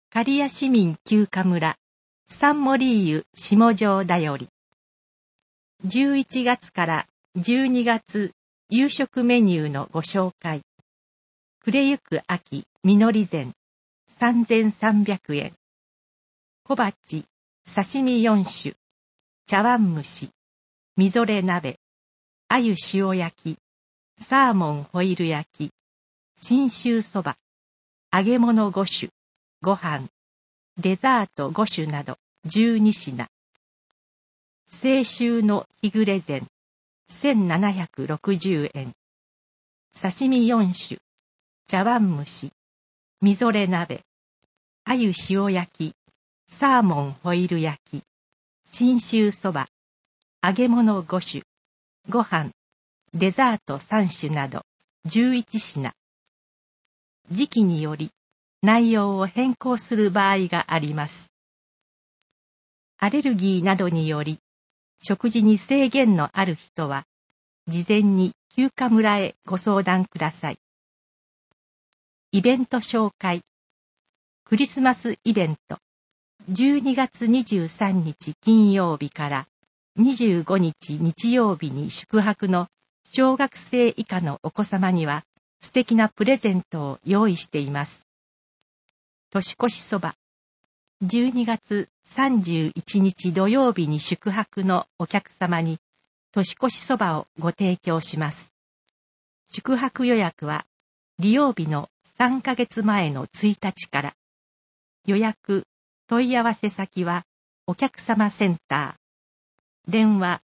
刈谷市民休暇村、サンモリーユ下城だより。11月から12月夕食メニューのご紹介。暮れゆく秋、実り膳、3300円。小鉢、刺身4種、茶碗蒸し、みぞれ鍋、鮎塩焼き、サーモンホイル焼き、信州そば、揚げ物5種、ご飯、デザート5種など12品。清秋の日暮れ膳、1760円。刺身4種、茶碗蒸し、みぞれ鍋、鮎塩焼き、サーモンホイル焼き、信州そば、揚げ物5種、ご飯、デザート3種など11品。時期により内容を変更する場合があります。アレルギーなどにより食事に制限のある人は事前に休暇村へご相談ください。イベント紹介。クリスマスイベント。12月23日金曜日から25日日曜日に宿泊の小学生以下のお子様には素敵なプレゼントを用意しています。年越しそば。12月31日土曜日に宿泊のお客様に年越しそばをご提供します。宿泊予約は利用日の3ヶ月前の1日から。予約、問い合わせ先はお客様センター。電話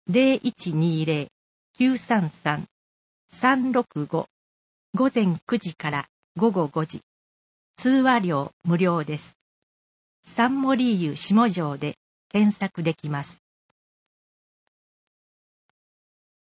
0120-933-365。午前9時から午後5時。通話料無料です。サンモリーユ下城で検索できます。